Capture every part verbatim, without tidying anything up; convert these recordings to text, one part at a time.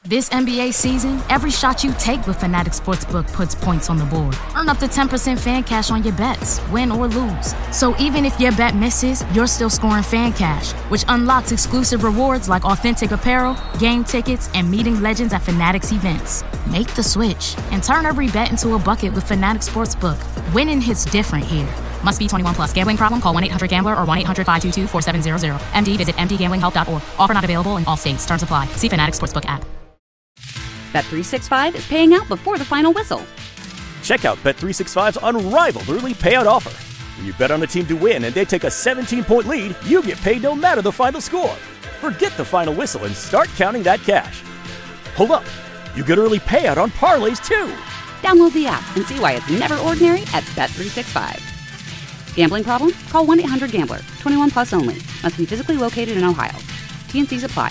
This N B A season, every shot you take with Fanatic Sportsbook puts points on the board. Earn up to ten percent fan cash on your bets, win or lose. So even if your bet misses, you're still scoring fan cash, which unlocks exclusive rewards like authentic apparel, game tickets, and meeting legends at Fanatic's events. Make the switch and turn every bet into a bucket with Fanatic Sportsbook. Winning hits different here. Must be twenty-one plus. Gambling problem? Call one eight hundred gambler or one eight hundred five two two four seven zero zero. M D visit m d gambling help dot org. Offer not available in all states. Terms apply. See Fanatic Sportsbook app. Bet three sixty-five is paying out before the final whistle. Check out Bet three sixty-five's unrivaled early payout offer. When you bet on a team to win and they take a seventeen-point lead, you get paid no matter the final score. Forget the final whistle and start counting that cash. Hold up. You get early payout on parlays, too. Download the app and see why it's never ordinary at Bet three sixty-five. Gambling problem? Call one eight hundred gambler. twenty-one plus only. Must be physically located in Ohio. T and Cs apply.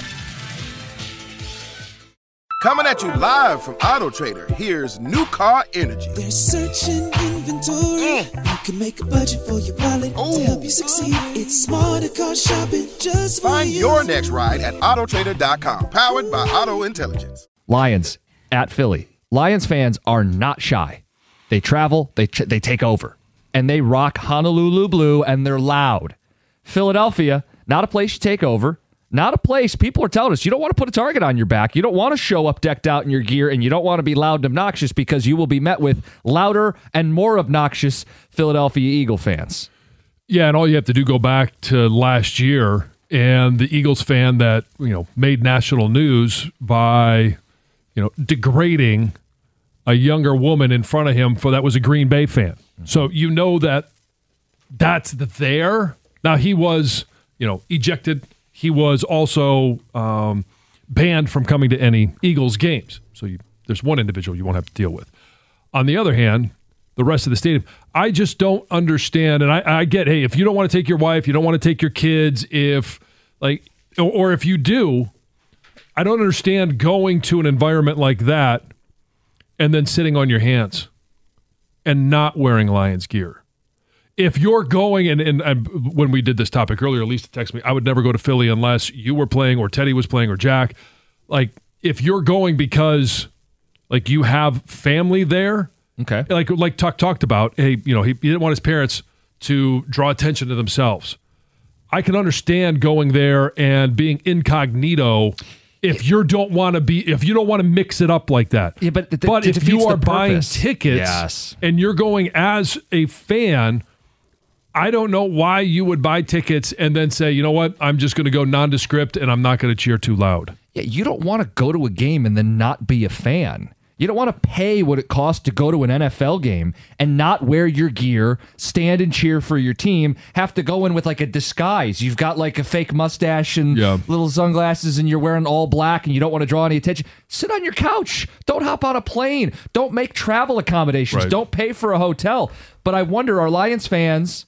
Coming at you live from Auto Trader, here's New Car Energy. They're searching inventory. Mm. You can make a budget for your wallet Ooh. to help you succeed. It's smarter car shopping just for Find you. your next ride at auto trader dot com, powered by Auto Intelligence. Lions at Philly. Lions fans are not shy. They travel, they ch- they take over, and they rock Honolulu blue, and they're loud. Philadelphia, not a place you take over. Not a place, people are telling us, you don't want to put a target on your back. You don't want to show up decked out in your gear, and you don't want to be loud and obnoxious because you will be met with louder and more obnoxious Philadelphia Eagle fans. Yeah, and all you have to do go back to last year and the Eagles fan that, you know, made national news by, you know, degrading a younger woman in front of him for that was a Green Bay fan. Mm-hmm. So you know that that's there. Now he was, you know, ejected. He was also um, banned from coming to any Eagles games. So you, there's one individual you won't have to deal with. On the other hand, the rest of the stadium, I just don't understand. And I, I get, hey, if you don't want to take your wife, you don't want to take your kids, if like, or, or if you do, I don't understand going to an environment like that and then sitting on your hands and not wearing Lions gear. If you're going, and, and, and when we did this topic earlier, Lisa texted me, I would never go to Philly unless you were playing or Teddy was playing or Jack. Like, if you're going because, like, you have family there, okay, like like Tuck talked about, hey, you know, he, he didn't want his parents to draw attention to themselves. I can understand going there and being incognito if you don't want to be, if you don't want to mix it up like that. Yeah, but, th- but if you are buying purpose. tickets yes. and you're going as a fan, I don't know why you would buy tickets and then say, you know what, I'm just going to go nondescript and I'm not going to cheer too loud. Yeah, you don't want to go to a game and then not be a fan. You don't want to pay what it costs to go to an N F L game and not wear your gear, stand and cheer for your team, have to go in with like a disguise. You've got like a fake mustache and yeah. little sunglasses and you're wearing all black and you don't want to draw any attention. Sit on your couch. Don't hop on a plane. Don't make travel accommodations. Right. Don't pay for a hotel. But I wonder, are Lions fans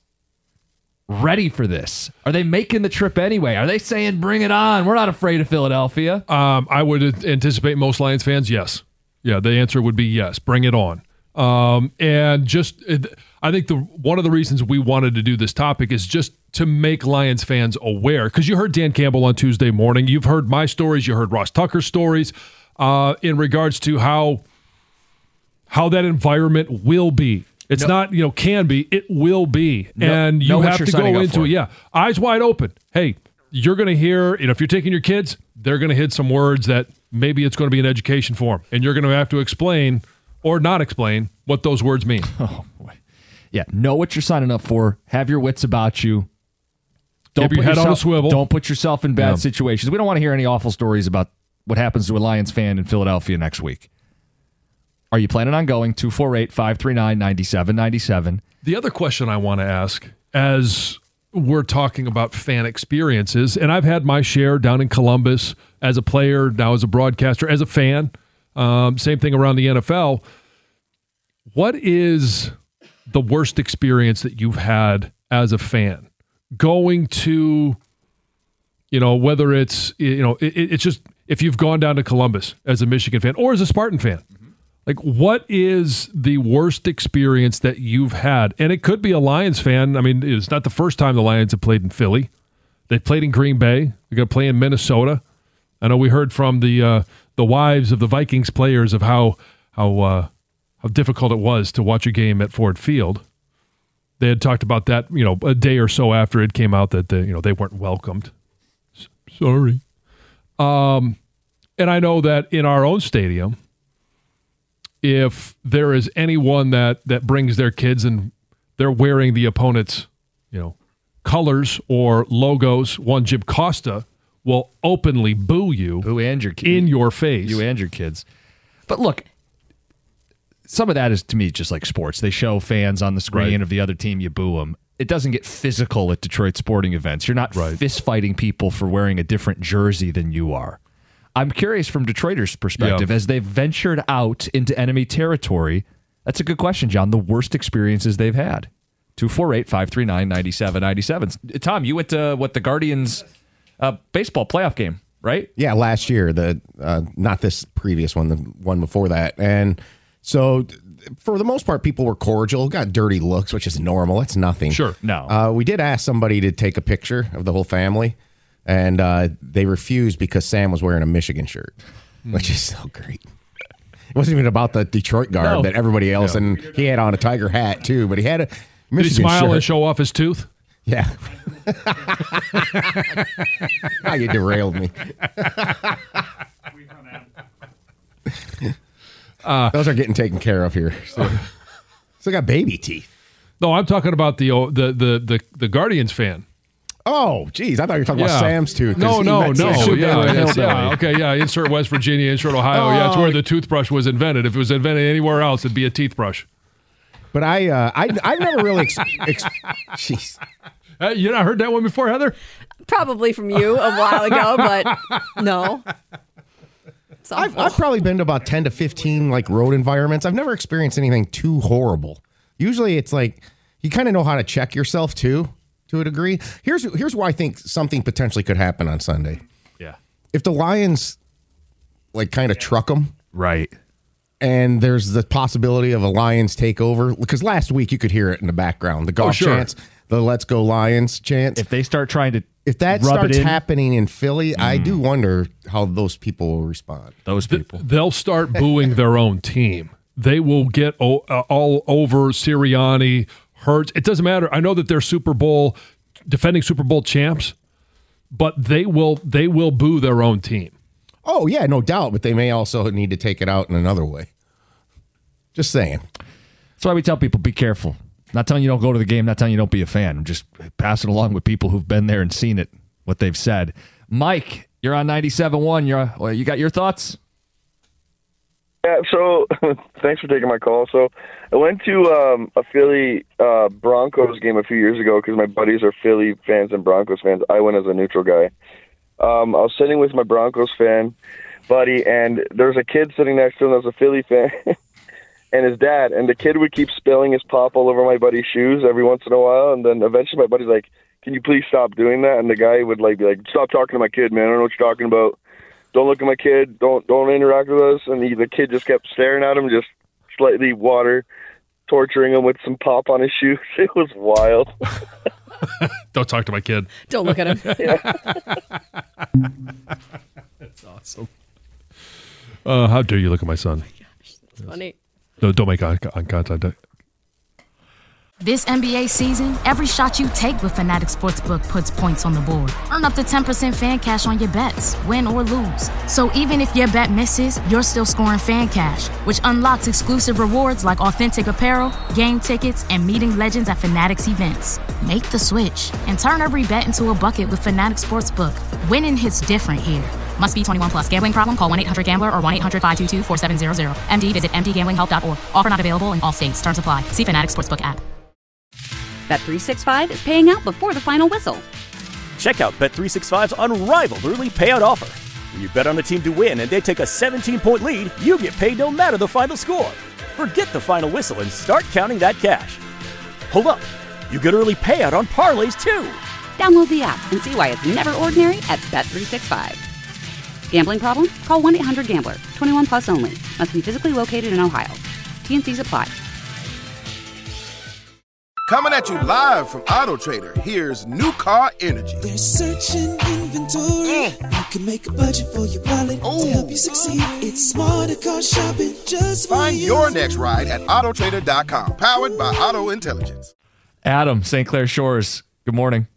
ready for this? Are they making the trip anyway? Are they saying, bring it on? We're not afraid of Philadelphia. Um, I would anticipate most Lions fans, yes. Yeah, the answer would be yes. Bring it on. Um, and just, I think the one of the reasons we wanted to do this topic is just to make Lions fans aware. Because you heard Dan Campbell on Tuesday morning. You've heard my stories. You heard Ross Tucker's stories uh, in regards to how how that environment will be. It's no. not, you know, can be. It will be. No, and you have to go into for. it. Yeah. Eyes wide open. Hey, you're going to hear, you know, if you're taking your kids, they're going to hit some words that maybe it's going to be an education for them. And you're going to have to explain or not explain what those words mean. Oh, boy. Yeah. Know what you're signing up for. Have your wits about you. Don't Keep put your head yourself, on a swivel. Don't put yourself in bad yeah. situations. We don't want to hear any awful stories about what happens to a Lions fan in Philadelphia next week. Are you planning on going? two four eight, five three nine, nine seven nine seven. The other question I want to ask, as we're talking about fan experiences, and I've had my share down in Columbus as a player, now as a broadcaster, as a fan, um, same thing around the N F L. What is the worst experience that you've had as a fan? Going to, you know, whether it's, you know, it, it's just, if you've gone down to Columbus as a Michigan fan or as a Spartan fan, like, what is the worst experience that you've had? And it could be a Lions fan. I mean, it's not the first time the Lions have played in Philly. They've played in Green Bay. They're going to play in Minnesota. I know we heard from the uh, the wives of the Vikings players of how how uh, how difficult it was to watch a game at Ford Field. They had talked about that, you know, a day or so after it came out that the, you know they weren't welcomed. S- sorry. Um, and I know that in our own stadium, if there is anyone that that brings their kids and they're wearing the opponent's, you know, colors or logos, one Jim Costa will openly boo you, boo and your kid, in your face, you and your kids. But look, some of that is to me just like sports. They show fans on the screen Right. of the other team, you boo them. It doesn't get physical at Detroit sporting events. You're not Right. fist fighting people for wearing a different jersey than you are. I'm curious from Detroiters' perspective, Yeah. as they've ventured out into enemy territory. That's a good question, John. The worst experiences they've had. two four eight, five three nine, nine seven nine seven. Tom, you went to what the Guardians uh, baseball playoff game, right? Yeah, last year, the uh, not this previous one, the one before that. And so for the most part, people were cordial, got dirty looks, which is normal. It's nothing. Sure. No. Uh, we did ask somebody to take a picture of the whole family, and uh, they refused because Sam was wearing a Michigan shirt, which is so great. It wasn't even about the Detroit garb No. that everybody else, Yeah. and he had on a Tiger hat too, but he had a Michigan Did he smile shirt. and show off his tooth? Yeah. Now you derailed me. Uh, Those are getting taken care of here. So, so I got baby teeth. No, I'm talking about the oh, the the the, the Guardians fan. Oh, geez. I thought you were talking Yeah. about Sam's tooth. 'cause No, he no, met no. Sam Yeah, Super yes, Hillbilly. yeah. Okay, yeah. Insert West Virginia, insert Ohio. Yeah, it's Oh. where the toothbrush was invented. If it was invented anywhere else, it'd be a teeth brush. But I, uh, I, I've never really. Ex- ex- Jeez. Uh, you not heard that one before, Heather? Probably from you a while ago, but no. It's I've, awful. I've probably been to about ten to fifteen like road environments. I've never experienced anything too horrible. Usually it's like you kind of know how to check yourself too, to a degree. Here's here's where I think something potentially could happen on Sunday. Yeah. If the Lions like kind of truck them, Right. and there's the possibility of a Lions takeover, because last week you could hear it in the background, the golf sure. chants, the "Let's Go Lions" chants. If they start trying to If that rub starts it in, happening in Philly, I do wonder how those people will respond. those people. They'll start booing their own team. They will get o- uh, all over Sirianni, Hurts. It doesn't matter. I know that they're Super Bowl defending Super Bowl champs, but they will they will boo their own team. Oh, yeah, no doubt, but they may also need to take it out in another way. Just saying. That's why we tell people, be careful. Not telling you don't go to the game, not telling you don't be a fan. I'm just passing along with people who've been there and seen it, what they've said. Mike, you're on ninety-seven point one. You're, well, you got your thoughts? Yeah, so thanks for taking my call. So I went to um, a Philly uh, Broncos game a few years ago because my buddies are Philly fans and Broncos fans. I went as a neutral guy. Um, I was sitting with my Broncos fan buddy, and there was a kid sitting next to him that was a Philly fan and his dad. And the kid would keep spilling his pop all over my buddy's shoes every once in a while. And then eventually my buddy's like, can you please stop doing that? And the guy would like be like, stop talking to my kid, man. I don't know what you're talking about. Don't look at my kid. Don't don't interact with us. And he, the kid just kept staring at him, just slightly water, torturing him with some pop on his shoes. It was wild. Don't talk to my kid. Don't look at him. That's awesome. Uh, how dare you look at my son? It's funny. No, don't make eye, eye contact. This N B A season, every shot you take with Fanatic Sportsbook puts points on the board. Earn up to ten percent fan cash on your bets, win or lose. So even if your bet misses, you're still scoring fan cash, which unlocks exclusive rewards like authentic apparel, game tickets, and meeting legends at Fanatic's events. Make the switch and turn every bet into a bucket with Fanatic Sportsbook. Winning hits different here. Must be twenty-one plus. Gambling problem? Call one eight hundred gambler or one eight hundred five two two four seven zero zero. M D visit m d gambling help dot org. Offer not available in all states. Terms apply. See Fanatic Sportsbook app. Bet three sixty-five is paying out before the final whistle. Check out Bet three sixty-five's unrivaled early payout offer. When you bet on a team to win and they take a seventeen-point lead, you get paid no matter the final score. Forget the final whistle and start counting that cash. Hold up. You get early payout on parlays, too. Download the app and see why it's never ordinary at Bet three sixty-five. Gambling problem? Call one eight hundred gambler. twenty-one plus only. Must be physically located in Ohio. T and C's apply. Coming at you live from Auto Trader, here's New Car Energy. They're searching inventory. Mm. You can make a budget for your wallet Ooh. To help you succeed. It's smarter car shopping just for Find you. your next ride at auto trader dot com. Powered by Auto Intelligence. Adam, Saint Clair Shores. Good morning.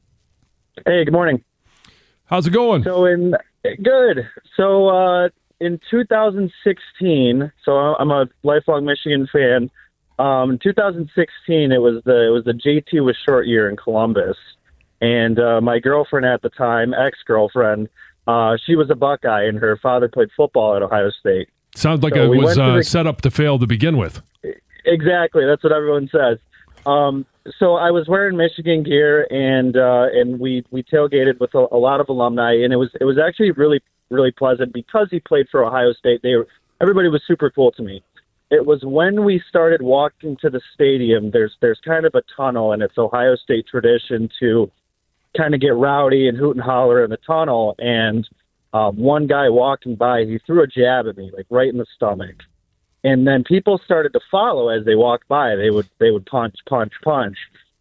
Hey, good morning. How's it going? So in good. So uh, in two thousand sixteen, so I'm a lifelong Michigan fan. Um, in two thousand sixteen, it was the it was the J T was short year in Columbus, and uh, my girlfriend at the time, ex-girlfriend, uh, she was a Buckeye, and her father played football at Ohio State. Sounds like so it was uh, the, set up to fail to begin with. Exactly, that's what everyone says. Um, so I was wearing Michigan gear, and uh, and we, we tailgated with a, a lot of alumni, and it was it was actually really really pleasant because he played for Ohio State. They were, everybody was super cool to me. It was when we started walking to the stadium. There's there's kind of a tunnel, and it's Ohio State tradition to kind of get rowdy and hoot and holler in the tunnel. And um, one guy walking by, he threw a jab at me, like right in the stomach. And then people started to follow as they walked by. They would they would punch, punch, punch.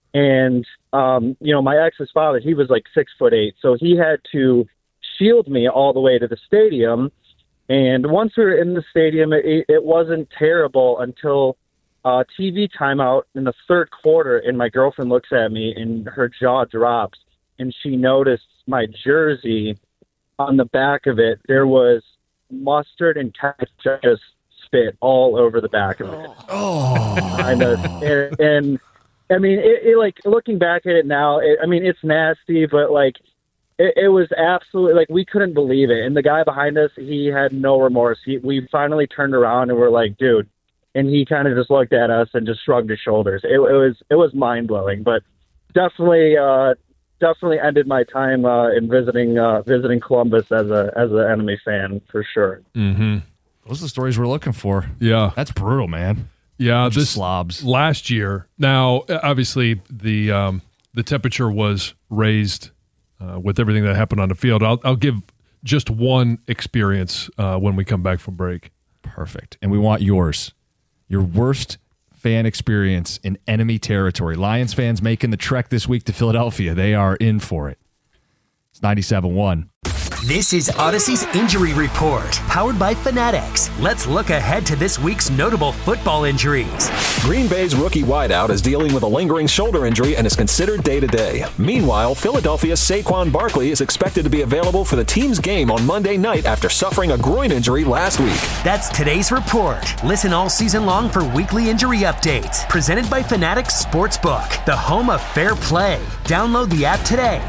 And um, you know, my ex's father, he was like six foot eight, so he had to shield me all the way to the stadium. And once we were in the stadium, it, it wasn't terrible until uh, T V timeout in the third quarter, and my girlfriend looks at me, and her jaw drops, and she noticed my jersey. On the back of it, there was mustard and ketchup spit all over the back of it. Oh, kind of, and, and I mean, it, it, like looking back at it now, it, I mean, it's nasty, but like. It, it was absolutely, like, we couldn't believe it. And the guy behind us, he had no remorse. He, we finally turned around and we're like, dude. And he kind of just looked at us and just shrugged his shoulders. It, it was it was mind-blowing, but definitely uh, definitely ended my time uh, in visiting uh, visiting Columbus as a as an enemy fan, for sure. Mm-hmm. Those are the stories we're looking for. Yeah. That's brutal, man. Yeah, Bunch this of slobs. Last year. Now, obviously, the um, the temperature was raised Uh, with everything that happened on the field. I'll, I'll give just one experience uh, when we come back from break. Perfect. And we want yours. Your worst fan experience in enemy territory. Lions fans making the trek this week to Philadelphia. They are in for it. It's ninety-seven one. This is Odyssey's Injury Report, powered by Fanatics. Let's look ahead to this week's notable football injuries. Green Bay's rookie wideout is dealing with a lingering shoulder injury and is considered day-to-day. Meanwhile, Philadelphia's Saquon Barkley is expected to be available for the team's game on Monday night after suffering a groin injury last week. That's today's report. Listen all season long for weekly injury updates. Presented by Fanatics Sportsbook, the home of fair play. Download the app today.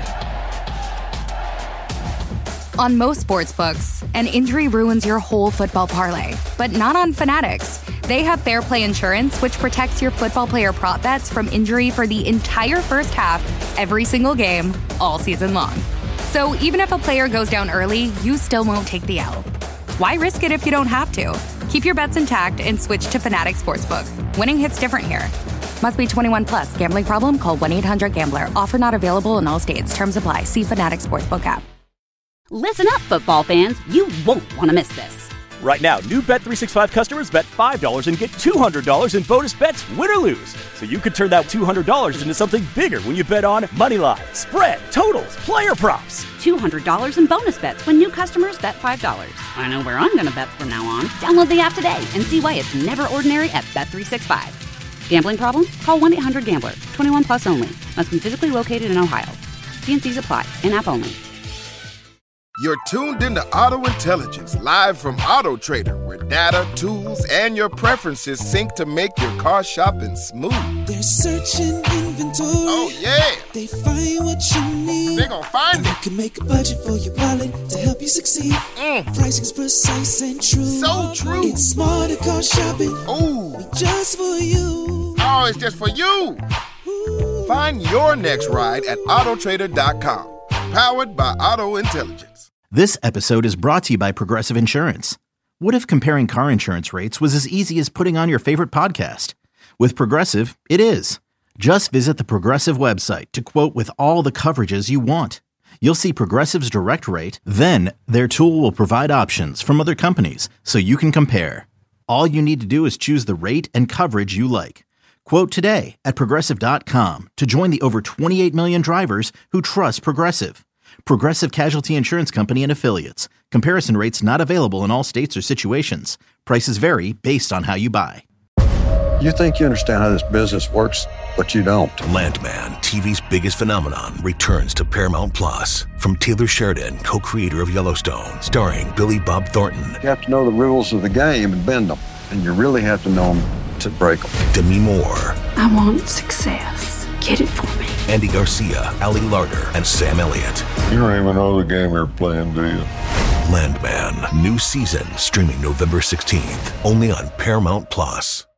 On most sportsbooks, an injury ruins your whole football parlay, but not on Fanatics. They have Fair Play Insurance, which protects your football player prop bets from injury for the entire first half, every single game, all season long. So even if a player goes down early, you still won't take the L. Why risk it if you don't have to? Keep your bets intact and switch to Fanatics Sportsbook. Winning hits different here. Must be twenty-one plus. Gambling problem? Call one eight hundred gambler. Offer not available in all states. Terms apply. See Fanatics Sportsbook app. Listen up, football fans. You won't want to miss this. Right now, new Bet three sixty-five customers bet five dollars and get two hundred dollars in bonus bets, win or lose. So you could turn that two hundred dollars into something bigger when you bet on money line, spread, totals, player props. two hundred dollars in bonus bets when new customers bet five dollars. I know where I'm going to bet from now on. Download the app today and see why it's never ordinary at Bet three sixty-five. Gambling problem? Call one eight hundred gambler. twenty-one plus only. Must be physically located in Ohio. T and C's apply. In-app only. You're tuned into Auto Intelligence, live from Auto Trader, where data, tools, and your preferences sync to make your car shopping smooth. They're searching inventory. Oh, yeah. They find what you need. They're gonna find and it. You can make a budget for your wallet to help you succeed. Mm. Pricing's precise and true. So true. It's smarter car shopping. Ooh. Just for you. Oh, it's just for you. Ooh. Find your next ride at auto trader dot com. Powered by Auto Intelligence. This episode is brought to you by Progressive Insurance. What if comparing car insurance rates was as easy as putting on your favorite podcast? With Progressive, it is. Just visit the Progressive website to quote with all the coverages you want. You'll see Progressive's direct rate, then their tool will provide options from other companies so you can compare. All you need to do is choose the rate and coverage you like. Quote today at Progressive dot com to join the over twenty-eight million drivers who trust Progressive. Progressive Casualty Insurance Company and Affiliates. Comparison rates not available in all states or situations. Prices vary based on how you buy. You think you understand how this business works, but you don't. Landman, T V's biggest phenomenon, returns to Paramount Plus. From Taylor Sheridan, co-creator of Yellowstone, starring Billy Bob Thornton. You have to know the rules of the game and bend them, and you really have to know them to break them. Demi Moore. I want success. Get it for me. Andy Garcia, Ali Larter, and Sam Elliott. You don't even know the game you're playing, do you? Landman, new season, streaming November sixteenth, only on Paramount Plus.